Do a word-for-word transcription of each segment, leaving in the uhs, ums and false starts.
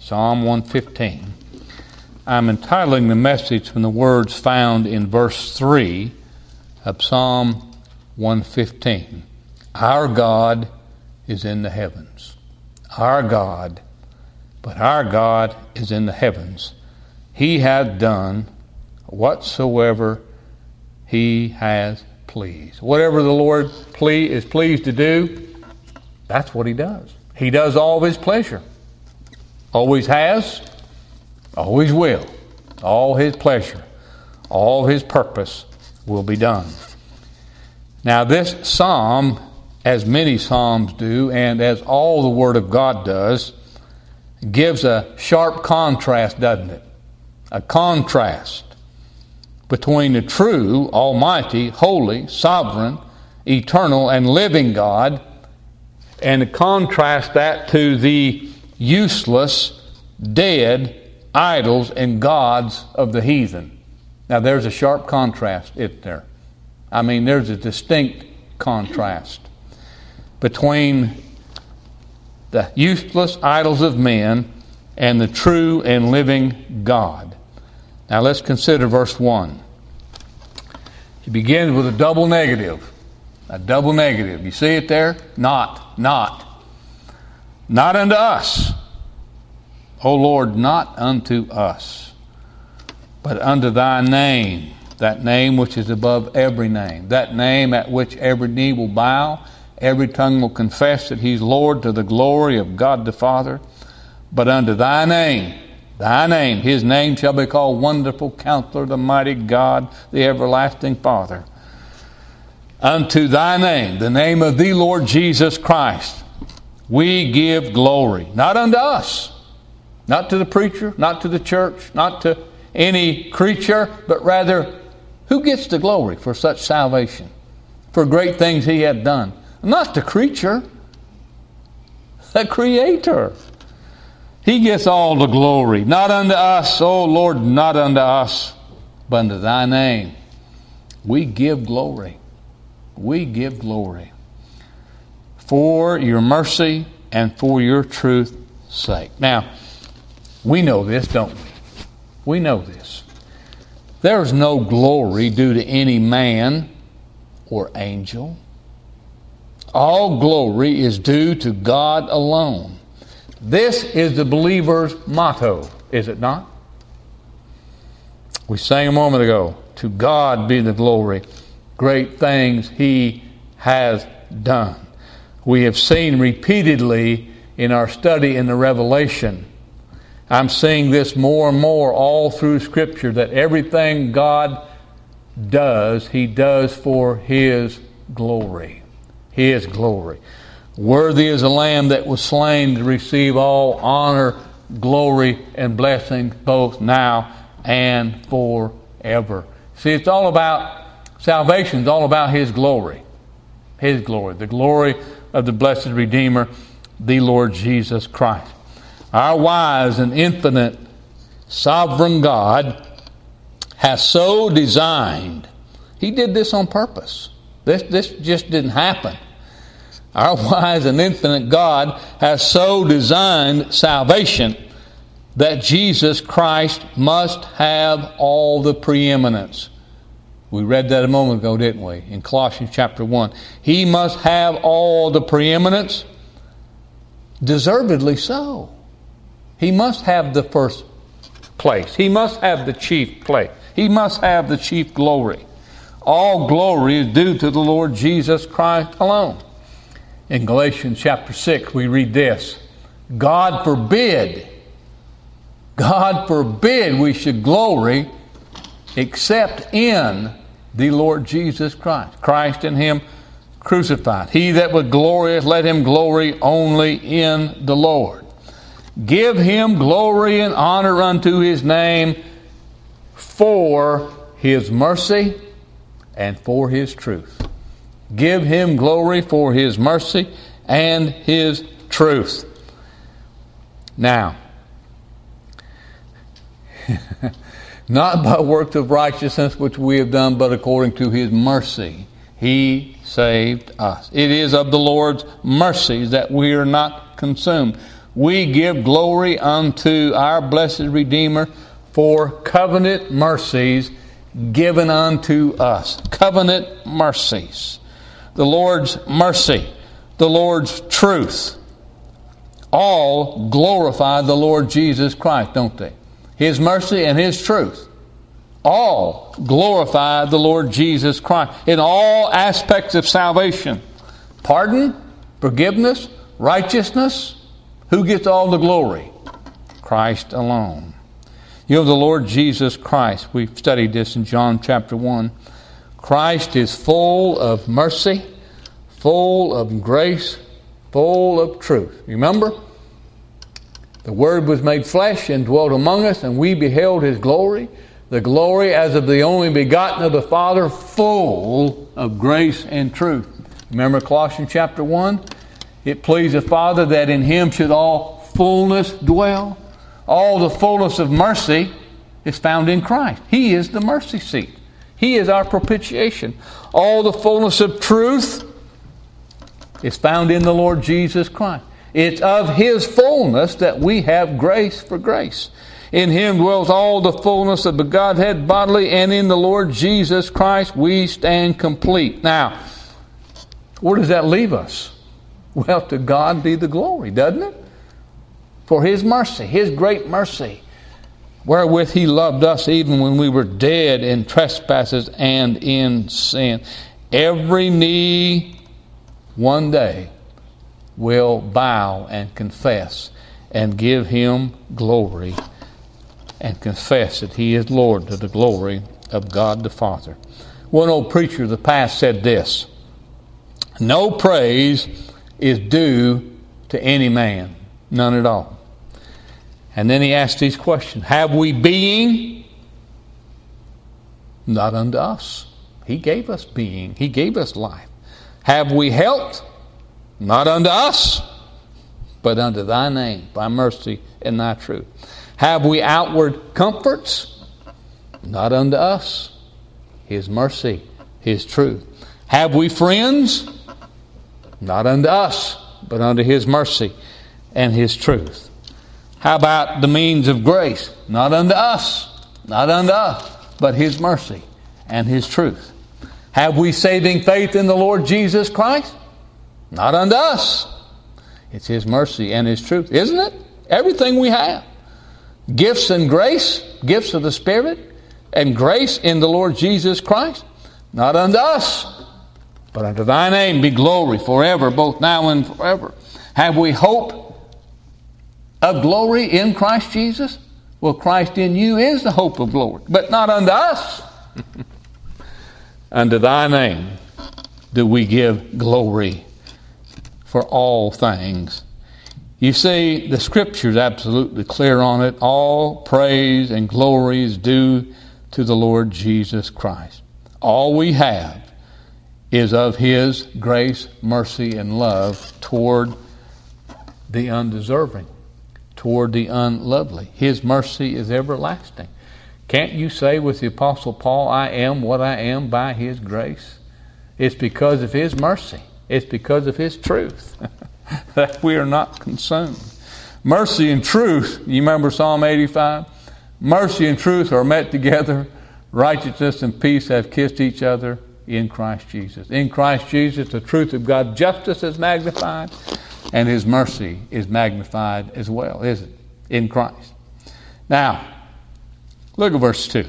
Psalm one fifteen. I'm entitling the message from the words found in verse three of Psalm one fifteen. Our God is in the heavens. Our God, but our God is in the heavens. He hath done whatsoever He has pleased. Whatever the Lord ple- is pleased to do, that's what He does. He does all of His pleasure. Always has, always will. All His pleasure, all His purpose will be done. Now this psalm, as many psalms do, and as all the Word of God does, gives a sharp contrast, doesn't it? A contrast between the true, almighty, holy, sovereign, eternal, and living God, and to contrast that to the useless, dead idols and gods of the heathen. Now there's a sharp contrast, isn't there? I mean, there's a distinct contrast between the useless idols of men and the true and living God. Now let's consider verse one. He begins with a double negative. A double negative. You see it there? Not, not. Not unto us. O Lord, not unto us, but unto Thy name, that name which is above every name, that name at which every knee will bow, every tongue will confess that He's Lord, to the glory of God the Father. But unto Thy name, Thy name, His name shall be called Wonderful Counselor, the Mighty God, the Everlasting Father. Unto Thy name, the name of the Lord Jesus Christ, we give glory. Not unto us, not to the preacher, not to the church, not to any creature, but rather, who gets the glory for such salvation, for great things He had done? Not the creature, the Creator. He gets all the glory. Not unto us, O Lord, not unto us, but unto Thy name. We give glory. We give glory. For Your mercy and for Your truth's sake. Now, we know this, don't we? We know this. There is no glory due to any man or angel. All glory is due to God alone. This is the believer's motto, is it not? We sang a moment ago, to God be the glory, great things He has done. We have seen repeatedly in our study in the Revelation, I'm seeing this more and more all through Scripture, that everything God does, He does for His glory. His glory. Worthy is the Lamb that was slain to receive all honor, glory, and blessing both now and forever. See, it's all about, salvation is all about His glory. His glory. The glory of the blessed Redeemer, the Lord Jesus Christ. Our wise and infinite sovereign God has so designed, He did this on purpose. This, this just didn't happen. Our wise and infinite God has so designed salvation that Jesus Christ must have all the preeminence. We read that a moment ago, didn't we? In Colossians chapter one. He must have all the preeminence, deservedly so. He must have the first place. He must have the chief place. He must have the chief glory. All glory is due to the Lord Jesus Christ alone. In Galatians chapter six, we read this. God forbid, God forbid we should glory except in the Lord Jesus Christ. Christ and Him crucified. He that was glorious, let him glory only in the Lord. Give Him glory and honor unto His name for His mercy and for His truth. Give Him glory for His mercy and His truth. Now, not by works of righteousness which we have done, but according to His mercy, He saved us. It is of the Lord's mercies that we are not consumed. we give glory unto our blessed Redeemer for covenant mercies given unto us. Covenant mercies. The Lord's mercy, the Lord's truth, all glorify the Lord Jesus Christ, don't they? His mercy and His truth all glorify the Lord Jesus Christ in all aspects of salvation. Pardon, forgiveness, righteousness. Who gets all the glory? Christ alone. You know, the Lord Jesus Christ, we've studied this in John chapter one. Christ is full of mercy, full of grace, full of truth. Remember? The Word was made flesh and dwelt among us, and we beheld His glory, the glory as of the only begotten of the Father, full of grace and truth. Remember Colossians chapter one? It pleased the Father that in Him should all fullness dwell. All the fullness of mercy is found in Christ. He is the mercy seat. He is our propitiation. All the fullness of truth is found in the Lord Jesus Christ. It's of His fullness that we have grace for grace. In Him dwells all the fullness of the Godhead bodily, and in the Lord Jesus Christ we stand complete. Now, where does that leave us? Well, to God be the glory, doesn't it? For His mercy, His great mercy, wherewith He loved us even when we were dead in trespasses and in sin. Every knee one day will bow and confess and give Him glory and confess that He is Lord to the glory of God the Father. One old preacher of the past said this: no praise is due to any man, none at all. And then he asked these questions. Have we being? Not unto us. He gave us being. He gave us life. Have we health? Not unto us, but unto Thy name, Thy mercy and Thy truth. Have we outward comforts? Not unto us. His mercy, His truth. Have we friends? Not unto us, but unto His mercy and His truth. How about the means of grace? Not unto us, not unto us, but His mercy and His truth. Have we saving faith in the Lord Jesus Christ? Not unto us. It's His mercy and His truth, isn't it? Everything we have. Gifts and grace, gifts of the Spirit, and grace in the Lord Jesus Christ. Not unto us, but unto Thy name be glory forever, both now and forever. Have we hope of glory in Christ Jesus? Well, Christ in you is the hope of glory, but not unto us. Unto Thy name do we give glory for all things. You see, the Scripture is absolutely clear on it. All praise and glory is due to the Lord Jesus Christ. All we have is of His grace, mercy, and love toward the undeserving, toward the unlovely. His mercy is everlasting. Can't you say with the Apostle Paul, I am what I am by His grace? It's because of His mercy. It's because of His truth that we are not consumed. Mercy and truth, you remember Psalm eighty-five? Mercy and truth are met together. Righteousness and peace have kissed each other in Christ Jesus. In Christ Jesus, the truth of God's justice is magnified, and His mercy is magnified as well, is it? In Christ. Now, look at verse two.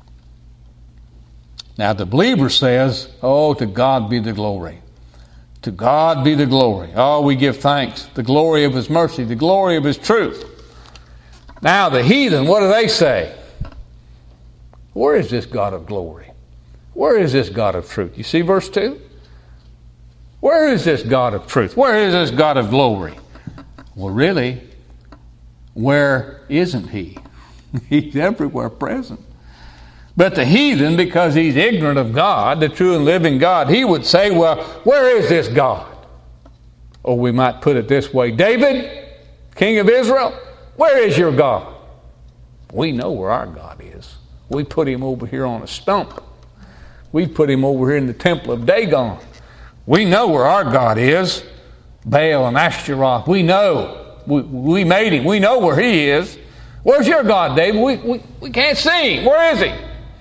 Now, the believer says, oh, to God be the glory. To God be the glory. Oh, we give thanks. The glory of His mercy, the glory of His truth. Now, the heathen, what do they say? Where is this God of glory? Where is this God of truth? You see verse two? Where is this God of truth? Where is this God of glory? Well, really, where isn't He? He's everywhere present. But the heathen, because he's ignorant of God, the true and living God, he would say, well, where is this God? Or we might put it this way, David, King of Israel, where is your God? We know where our God is. We put Him over here on a stump. We put Him over here in the temple of Dagon. We know where our God is. Baal and Ashtaroth. We know we, we made him. We know where he is. Where's your God, David? We, we, we can't see him. Where is he?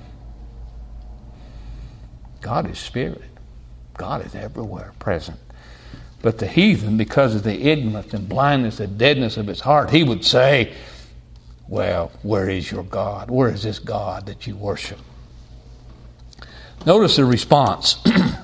God is spirit. God is everywhere present. But the heathen, because of the ignorance and blindness and deadness of his heart, he would say, well, where is your God? Where is this God that you worship? Notice the response.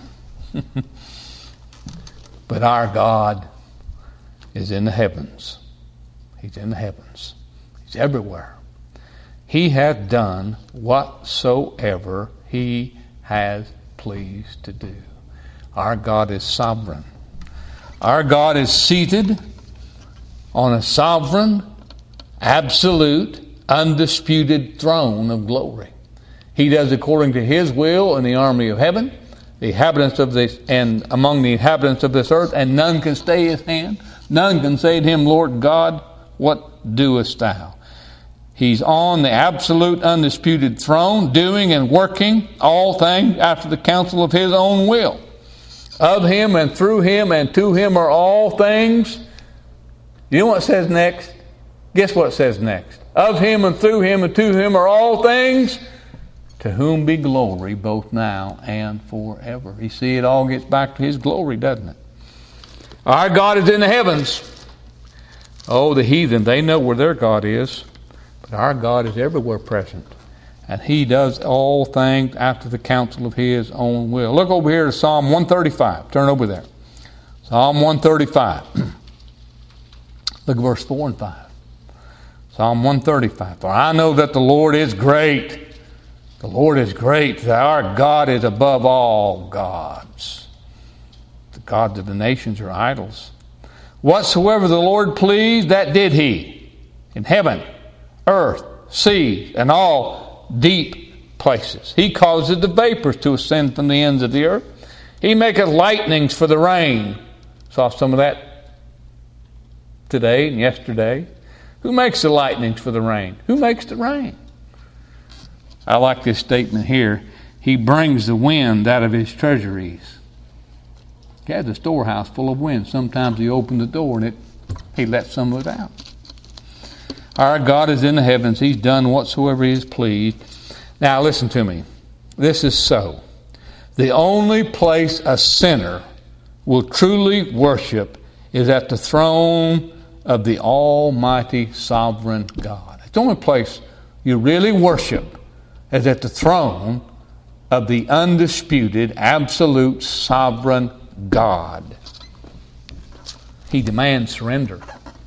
But our God is in the heavens. He's in the heavens. He's everywhere. He hath done whatsoever he has pleased to do. Our God is sovereign. Our God is seated on a sovereign, absolute, undisputed throne of glory. He does according to his will in the army of heaven, the inhabitants of this, and among the inhabitants of this earth, and none can stay his hand. None can say to him, Lord God, what doest thou? He's on the absolute, undisputed throne, doing and working all things after the counsel of his own will. Of him and through him and to him are all things. You know what it says next? Guess what it says next? Of him and through him and to him are all things, to whom be glory both now and forever. You see, it all gets back to his glory, doesn't it? Our God is in the heavens. Oh, the heathen, they know where their God is. But our God is everywhere present. And he does all things after the counsel of his own will. Look over here to Psalm one thirty-five. Turn over there. Psalm one thirty-five. Look at verse four and five. Psalm one thirty-five. For I know that the Lord is great. The Lord is great. That our God is above all gods. The gods of the nations are idols. Whatsoever the Lord pleased, that did he. In heaven, earth, sea, and all deep places. He causes the vapors to ascend from the ends of the earth. He maketh lightnings for the rain. Saw some of that today and yesterday. Who makes the lightnings for the rain? Who makes the rain? I like this statement here. He brings the wind out of his treasuries. He has a storehouse full of wind. Sometimes he opens the door and it he lets some of it out. Our God is in the heavens. He's done whatsoever he is pleased. Now listen to me. This is so. The only place a sinner will truly worship is at the throne of the Almighty Sovereign God. It's the only place you really worship is at the throne of the undisputed, absolute, sovereign God. He demands surrender.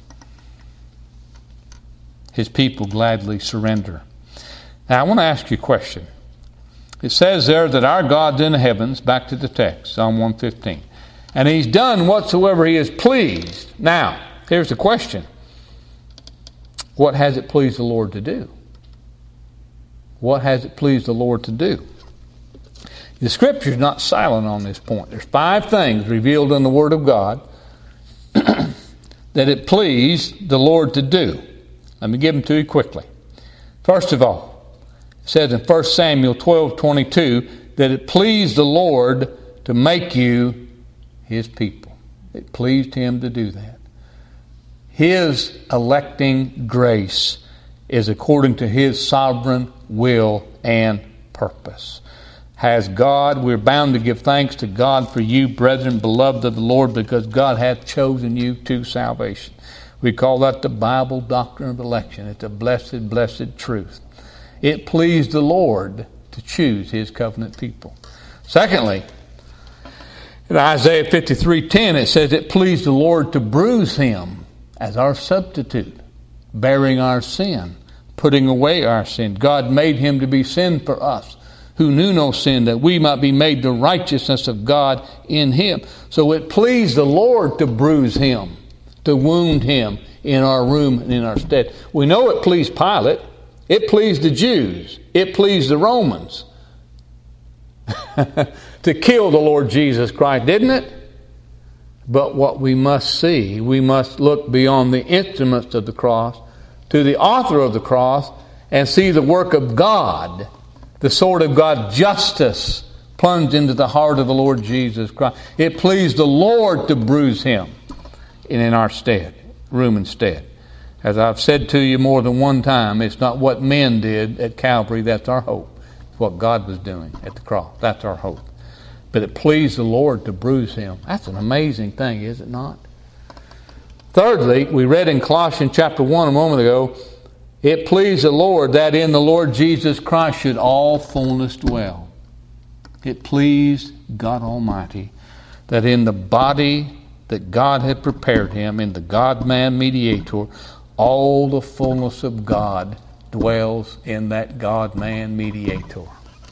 His people gladly surrender. Now, I want to ask you a question. It says there that our God's in the heavens, back to the text, Psalm one fifteen. And he's done whatsoever he is pleased. Now, here's the question. What has it pleased the Lord to do? What has it pleased the Lord to do? The Scripture's not silent on this point. There's five things revealed in the Word of God that it pleased the Lord to do. Let me give them to you quickly. First of all, it says in First Samuel twelve twenty-two that it pleased the Lord to make you his people. It pleased him to do that. His electing grace is according to his sovereign will and purpose. Has God, we're bound to give thanks to God for you, brethren, beloved of the Lord, because God hath chosen you to salvation. We call that the Bible doctrine of election. It's a blessed, blessed truth. It pleased the Lord to choose his covenant people. Secondly, in Isaiah fifty-three ten, it says it pleased the Lord to bruise him as our substitute, bearing our sin, putting away our sin. God made him to be sin for us, who knew no sin, that we might be made the righteousness of God in him. So it pleased the Lord to bruise him, to wound him in our room and in our stead. We know it pleased Pilate. It pleased the Jews. It pleased the Romans to kill the Lord Jesus Christ, didn't it? But what we must see, we must look beyond the instruments of the cross to the author of the cross and see the work of God, the sword of God's justice plunged into the heart of the Lord Jesus Christ. It pleased the Lord to bruise him in our stead. room instead. As I've said to you more than one time, it's not what men did at Calvary that's our hope. It's what God was doing at the cross. That's our hope. But it pleased the Lord to bruise him. That's an amazing thing, is it not? Thirdly, we read in Colossians chapter one a moment ago, it pleased the Lord that in the Lord Jesus Christ should all fullness dwell. It pleased God Almighty that in the body that God had prepared him, in the God-man mediator, all the fullness of God dwells in that God-man mediator.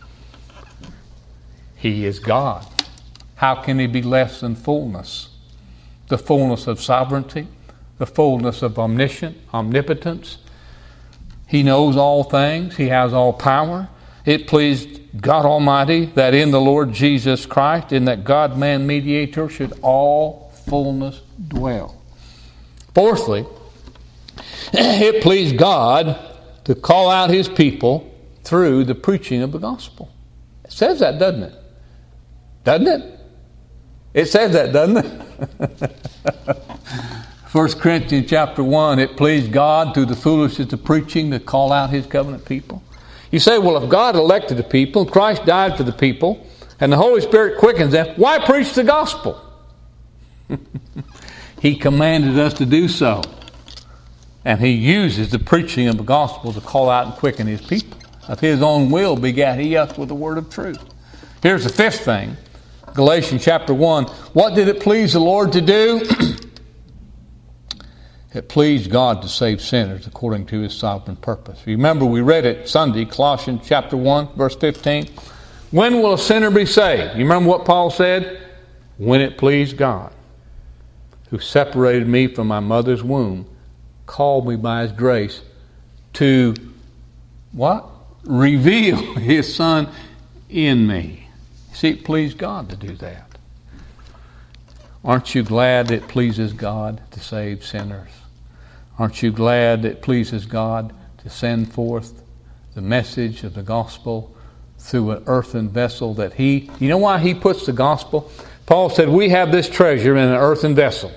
He is God. How can he be less than fullness? The fullness of sovereignty, the fullness of omniscience, omnipotence. He knows all things. He has all power. It pleased God Almighty that in the Lord Jesus Christ, in that God-man mediator, should all fullness dwell. Fourthly, it pleased God to call out his people through the preaching of the gospel. It says that, doesn't it? Doesn't it? It says that, doesn't it? First Corinthians chapter one, it pleased God through the foolishness of preaching to call out his covenant people. You say, well, if God elected the people, Christ died for the people, and the Holy Spirit quickens them, why preach the gospel? He commanded us to do so. And he uses the preaching of the gospel to call out and quicken his people. Of his own will begat he us with the word of truth. Here's the fifth thing. Galatians chapter one. What did it please the Lord to do? It pleased God to save sinners according to his sovereign purpose. Remember, we read it Sunday, Colossians chapter one, verse fifteen. When will a sinner be saved? You remember what Paul said? When it pleased God, who separated me from my mother's womb, called me by his grace to what? Reveal his Son in me. See, it pleased God to do that. Aren't you glad it pleases God to save sinners? Aren't you glad it pleases God to send forth the message of the gospel through an earthen vessel that he... You know why he puts the gospel? Paul said, we have this treasure in an earthen vessel,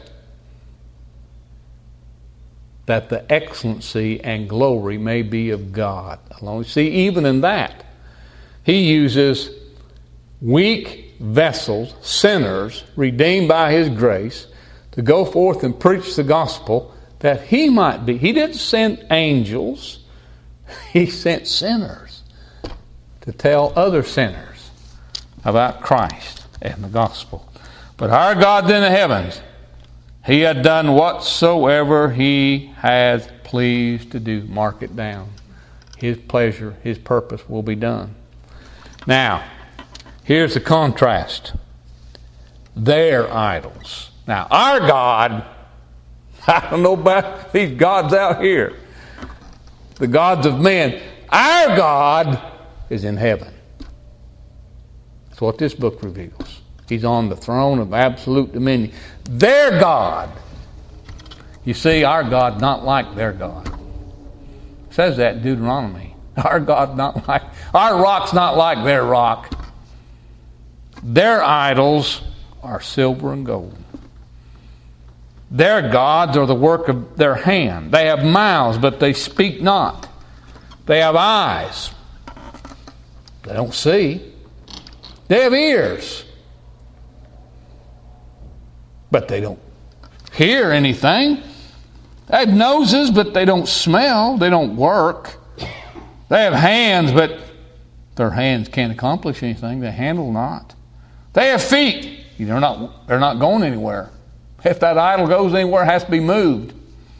that the excellency and glory may be of God alone. See, even in that, he uses weak vessels, sinners, redeemed by his grace, to go forth and preach the gospel that he might be. He didn't send angels. He sent sinners to tell other sinners about Christ and the gospel. But our God in the heavens, he had done whatsoever he has pleased to do. Mark it down. His pleasure, his purpose will be done. Now, here's the contrast. Their idols. Now, our God, I don't know about these gods out here, the gods of men. Our God is in heaven. That's what this book reveals. He's on the throne of absolute dominion. Their God. You see, our God not like their God. It says that in Deuteronomy. Our God not like, our rock's not like their rock. Their idols are silver and gold. Their gods are the work of their hand. They have mouths, but they speak not. They have eyes. They don't see. They have ears, but they don't hear anything. They have noses, but they don't smell. They don't work. They have hands, but their hands can't accomplish anything. They handle not. They have feet. They're not, they're not going anywhere. If that idol goes anywhere, it has to be moved.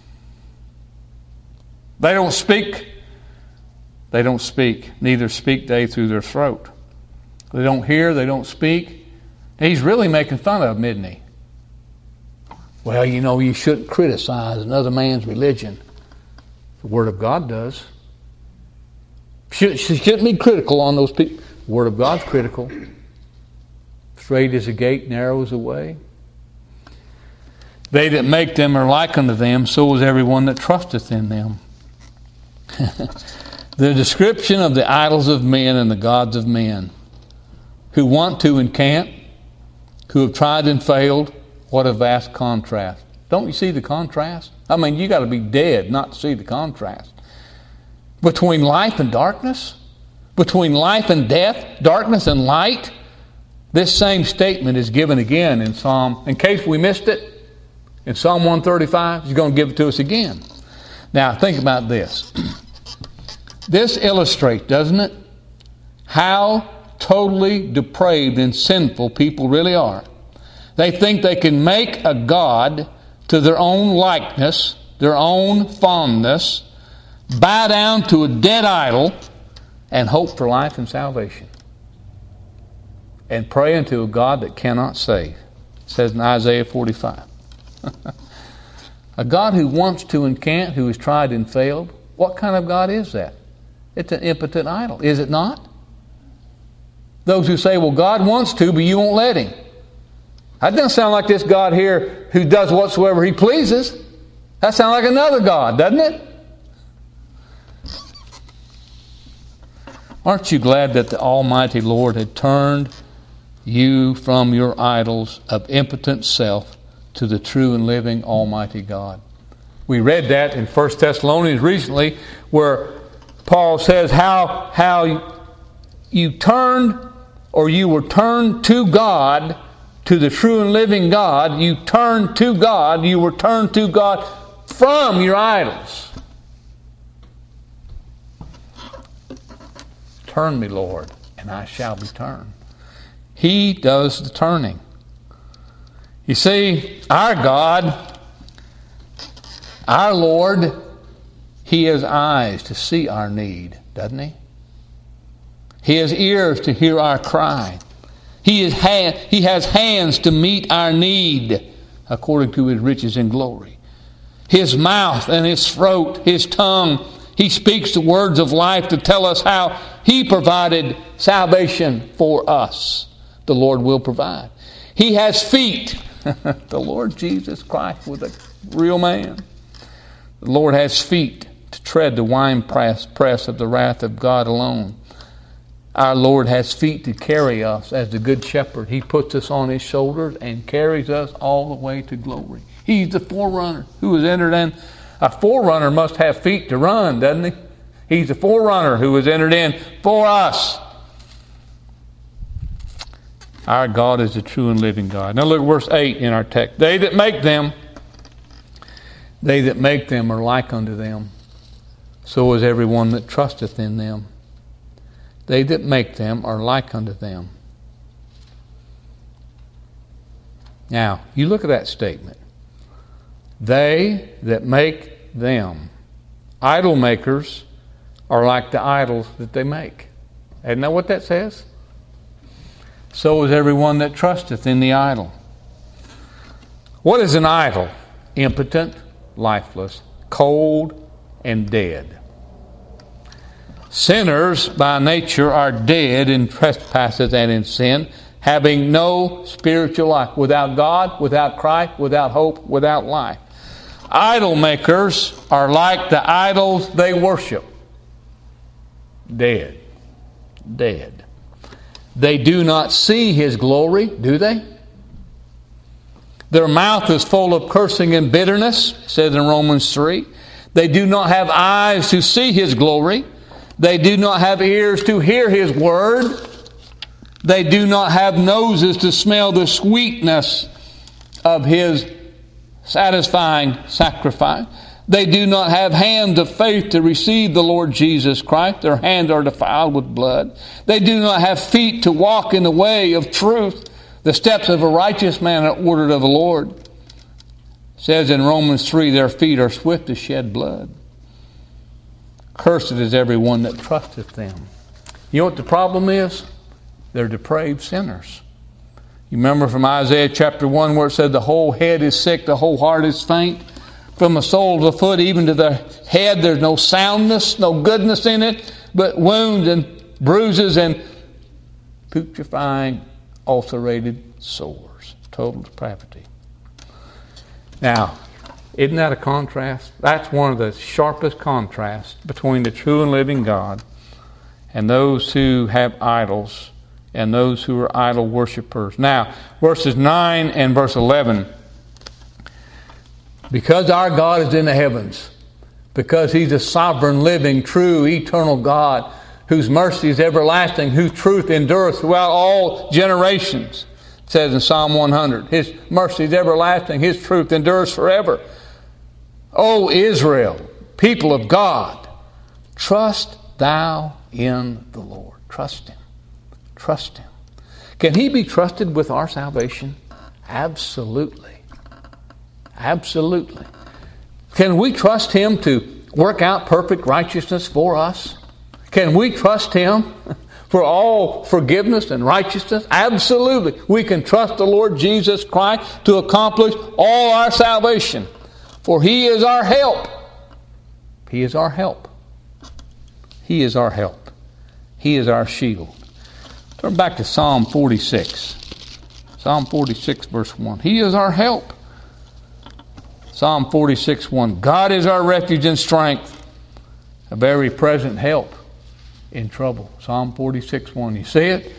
They don't speak. They don't speak. Neither speak they through their throat. They don't hear. They don't speak. He's really making fun of them, isn't he? Well, you know, you shouldn't criticize another man's religion. The Word of God does. She shouldn't be critical on those people. The Word of God's critical. Straight is the gate, narrow is the way. They that make them are like unto them, so is everyone that trusteth in them. The description of the idols of men and the gods of men, who want to and can't, who have tried and failed, what a vast contrast. Don't you see the contrast? I mean, you got to be dead not to see the contrast. Between life and darkness, between life and death, darkness and light, this same statement is given again in Psalm, in case we missed it, in Psalm one thirty-five, he's going to give it to us again. Now, think about this. This illustrates, doesn't it, how totally depraved and sinful people really are. They think they can make a God to their own likeness, their own fondness, bow down to a dead idol, and hope for life and salvation. And pray unto a God that cannot save. It says in Isaiah forty-five. A God who wants to and can't, who has tried and failed. What kind of God is that? It's an impotent idol, is it not? Those who say, well, God wants to, but you won't let Him. That doesn't sound like this God here who does whatsoever He pleases. That sounds like another God, doesn't it? Aren't you glad that the Almighty Lord had turned you from your idols of impotent self to the true and living Almighty God? We read that in First Thessalonians recently, where Paul says how, how you turned, or you were turned to God, to the true and living God. You turned to God. You were turned to God from your idols. Turn me, Lord, and I shall be turned. He does the turning. You see, our God, our Lord, He has eyes to see our need, doesn't He? He has ears to hear our cry. He, is ha- he has hands to meet our need according to His riches and glory. His mouth and His throat, His tongue, He speaks the words of life to tell us how He provided salvation for us. The Lord will provide. He has feet. The Lord Jesus Christ was a real man. The Lord has feet to tread the winepress press of the wrath of God alone. Our Lord has feet to carry us as the good shepherd. He puts us on His shoulders and carries us all the way to glory. He's the forerunner who has entered in. A forerunner must have feet to run, doesn't he? He's the forerunner who has entered in for us. Our God is the true and living God. Now look at verse eight in our text. They that make them, they that make them are like unto them. So is everyone that trusteth in them. They that make them are like unto them. Now, you look at that statement. They that make them. Idol makers are like the idols that they make. Isn't that what that says? So is everyone that trusteth in the idol. What is an idol? Impotent, lifeless, cold, and dead. Sinners by nature are dead in trespasses and in sin, having no spiritual life. Without God, without Christ, without hope, without life. Idol makers are like the idols they worship. Dead. Dead. They do not see His glory, do they? Their mouth is full of cursing and bitterness, it says in Romans three. They do not have eyes to see His glory. They do not have ears to hear His word. They do not have noses to smell the sweetness of His satisfying sacrifice. They do not have hands of faith to receive the Lord Jesus Christ. Their hands are defiled with blood. They do not have feet to walk in the way of truth. The steps of a righteous man are ordered of the Lord. It says in Romans three, their feet are swift to shed blood. Cursed is everyone that trusteth them. You know what the problem is? They're depraved sinners. You remember from Isaiah chapter one where it said the whole head is sick, the whole heart is faint. From the sole of the foot even to the head, there's no soundness, no goodness in it, but wounds and bruises and putrefying, ulcerated sores. Total depravity. Now, isn't that a contrast? That's one of the sharpest contrasts between the true and living God and those who have idols and those who are idol worshipers. Now, verses nine and verse eleven Because our God is in the heavens, because He's a sovereign, living, true, eternal God, whose mercy is everlasting, whose truth endureth throughout all generations. It says in Psalm one hundred, His mercy is everlasting, His truth endures forever. O Israel, people of God, trust thou in the Lord. Trust Him. Trust Him. Can He be trusted with our salvation? Absolutely. Absolutely. Can we trust Him to work out perfect righteousness for us? Can we trust Him for all forgiveness and righteousness? Absolutely. We can trust the Lord Jesus Christ to accomplish all our salvation. For He is our help. He is our help. He is our help. He is our shield. Turn back to Psalm forty-six. Psalm forty-six, verse one. He is our help. Psalm forty-six, one. God is our refuge and strength, a very present help in trouble. Psalm forty-six, one. You see it?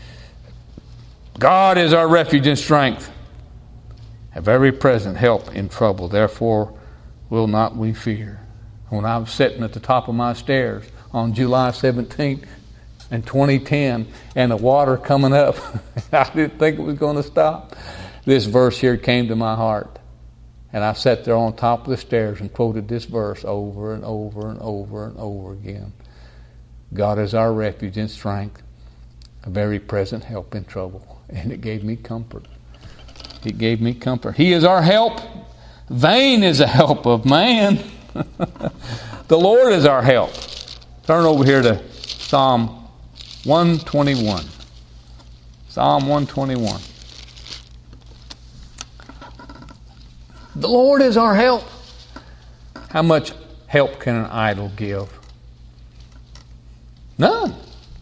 God is our refuge and strength, a very present help in trouble. Therefore will not we fear. When I was sitting at the top of my stairs on July seventeenth in twenty ten, and the water coming up, I didn't think it was going to stop. This verse here came to my heart. And I sat there on top of the stairs and quoted this verse over and over and over and over again. God is our refuge and strength, a very present help in trouble. And it gave me comfort. It gave me comfort. He is our help. Vain is the help of man. The Lord is our help. Turn over here to Psalm one twenty-one. Psalm one twenty-one. The Lord is our help. How much help can an idol give? None.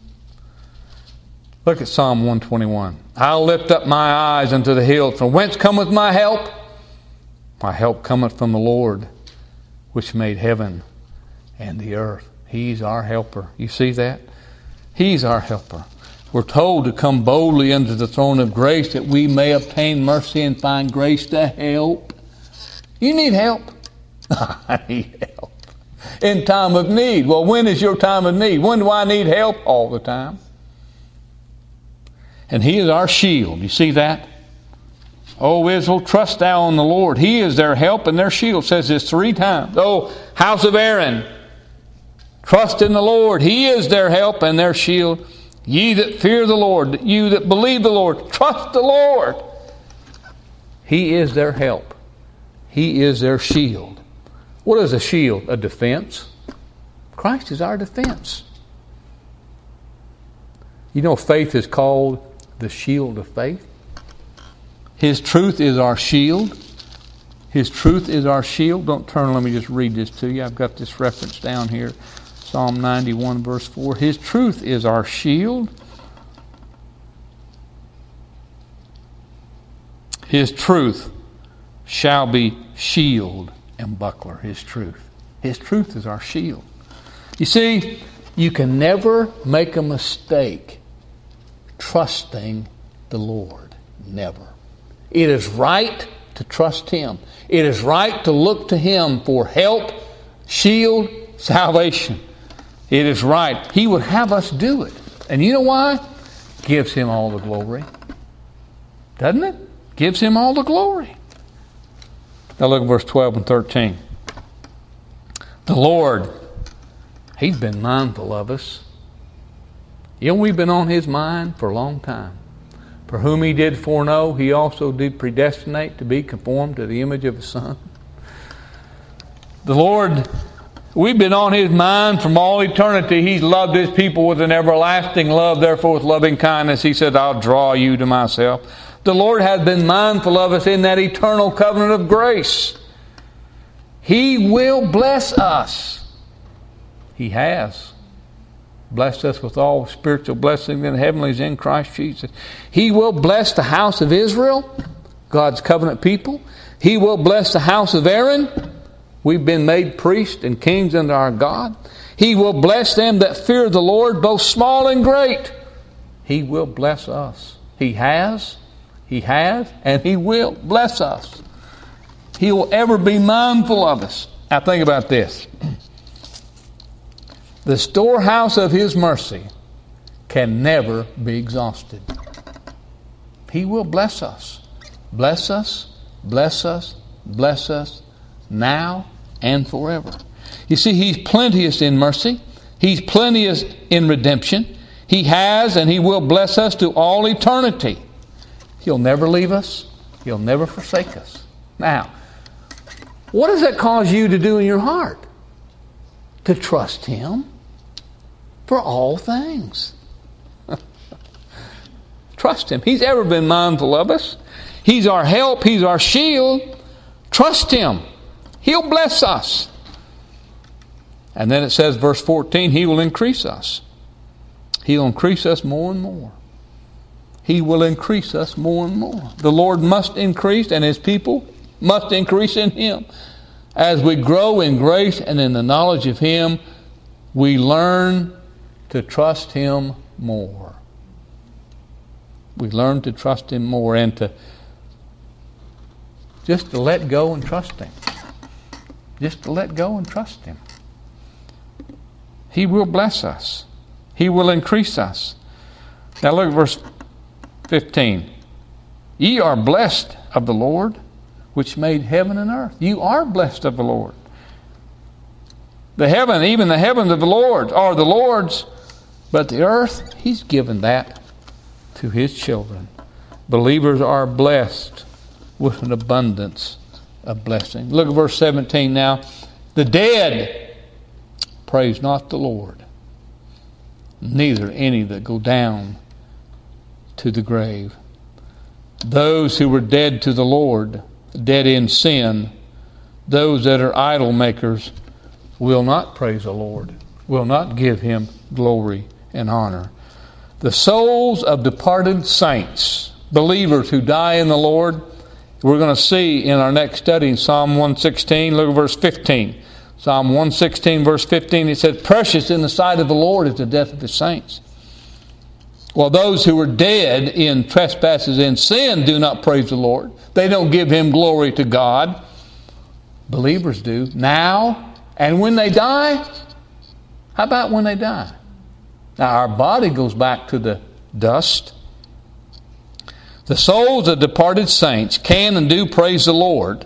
Look at Psalm one twenty-one. I'll lift up my eyes unto the hills. From whence cometh my help? My help cometh from the Lord, which made heaven and the earth. He's our helper. You see that? He's our helper. We're told to come boldly unto the throne of grace that we may obtain mercy and find grace to help. You need help. I need help. In time of need. Well, when is your time of need? When do I need help? All the time. And He is our shield. You see that? O Israel, trust thou in the Lord. He is their help and their shield. It says this three times. O house of Aaron, trust in the Lord. He is their help and their shield. Ye that fear the Lord, you that believe the Lord, trust the Lord. He is their help. He is their shield. What is a shield? A defense. Christ is our defense. You know, faith is called the shield of faith. His truth is our shield. His truth is our shield. Don't turn, let me just read this to you. I've got this reference down here. Psalm ninety-one, verse four. His truth is our shield. His truth shall be shield and buckler. His truth. His truth is our shield. You see, you can never make a mistake trusting the Lord. Never. It is right to trust Him. It is right to look to Him for help, shield, salvation. It is right. He would have us do it. And you know why? Gives Him all the glory. Doesn't it? Gives Him all the glory. Now look at verse twelve and thirteen. The Lord, He's been mindful of us. You know, we've been on His mind for a long time. For whom He did foreknow, He also did predestinate to be conformed to the image of His Son. The Lord, we've been on His mind from all eternity. He's loved His people with an everlasting love. Therefore, with loving kindness, He said, I'll draw you to myself. The Lord has been mindful of us in that eternal covenant of grace. He will bless us. He has blessed us with all spiritual blessings in the heavenlies in Christ Jesus. He will bless the house of Israel, God's covenant people. He will bless the house of Aaron. We've been made priests and kings unto our God. He will bless them that fear the Lord, both small and great. He will bless us. He has, He has, and He will bless us. He will ever be mindful of us. Now think about this. The storehouse of His mercy can never be exhausted. He will bless us. Bless us, bless us, bless us, now and forever. You see, He's plenteous in mercy. He's plenteous in redemption. He has and He will bless us to all eternity. He'll never leave us. He'll never forsake us. Now, what does that cause you to do in your heart? To trust Him for all things. Trust Him. He's ever been mindful of us. He's our help. He's our shield. Trust Him. He'll bless us. And then it says, verse fourteen, He will increase us. He'll increase us more and more. He will increase us more and more. The Lord must increase, and His people must increase in Him. As we grow in grace and in the knowledge of Him, we learn to trust Him more. We learn to trust Him more and to just to let go and trust Him. Just to let go and trust Him. He will bless us. He will increase us. Now look at verse fifteen. Ye are blessed of the Lord, which made heaven and earth. You are blessed of the Lord. The heaven, even the heavens of the Lord, are the Lord's, but the earth, He's given that to His children. Believers are blessed with an abundance of blessing. Look at verse seventeen now. The dead praise not the Lord, neither any that go down to the grave. Those who were dead to the Lord, dead in sin, those that are idol makers, will not praise the Lord, will not give Him glory and honor. The souls of departed saints, believers who die in the Lord, we're going to see in our next study in Psalm one sixteen, look at verse fifteen. Psalm one sixteen, verse fifteen, it says, precious in the sight of the Lord is the death of His saints. Well, those who were dead in trespasses and sin do not praise the Lord. They don't give Him glory to God. Believers do now and when they die. How about when they die? Now our body goes back to the dust. The souls of departed saints can and do praise the Lord.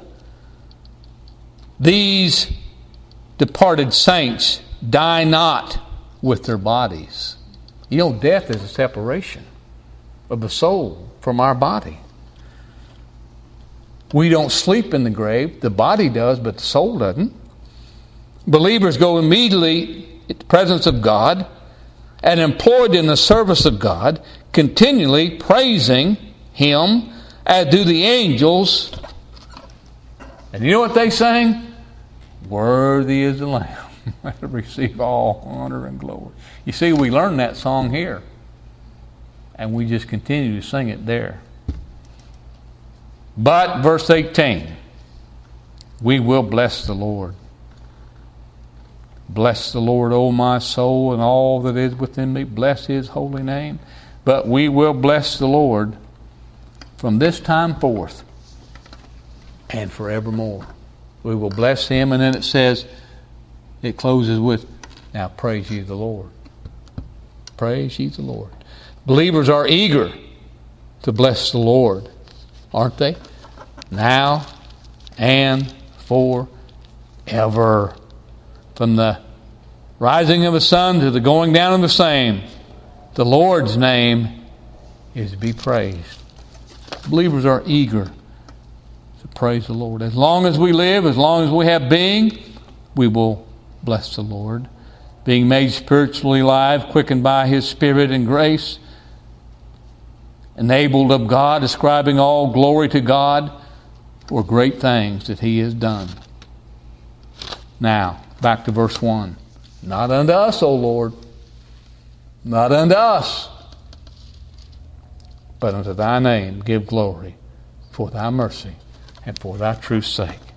These departed saints die not with their bodies. You know, death is a separation of the soul from our body. We don't sleep in the grave. The body does, but the soul doesn't. Believers go immediately in the presence of God and employed in the service of God, continually praising Him, as do the angels. And you know what they sang? Worthy is the Lamb to receive all honor and glory. You see, we learned that song here, and we just continue to sing it there. But, verse eighteen, we will bless the Lord. Bless the Lord, O my soul, and all that is within me. Bless His holy name. But we will bless the Lord from this time forth and forevermore. We will bless Him. And then it says, it closes with, now praise ye the Lord. Praise ye the Lord. Believers are eager to bless the Lord, aren't they? Now and forever. From the rising of the sun to the going down of the same, the Lord's name is to be praised. Believers are eager to praise the Lord. As long as we live, as long as we have being, we will bless the Lord. Being made spiritually alive, quickened by His Spirit and grace, enabled of God, ascribing all glory to God for great things that He has done. Now, back to verse one. Not unto us, O Lord, not unto us, but unto Thy name give glory for Thy mercy and for Thy truth's sake.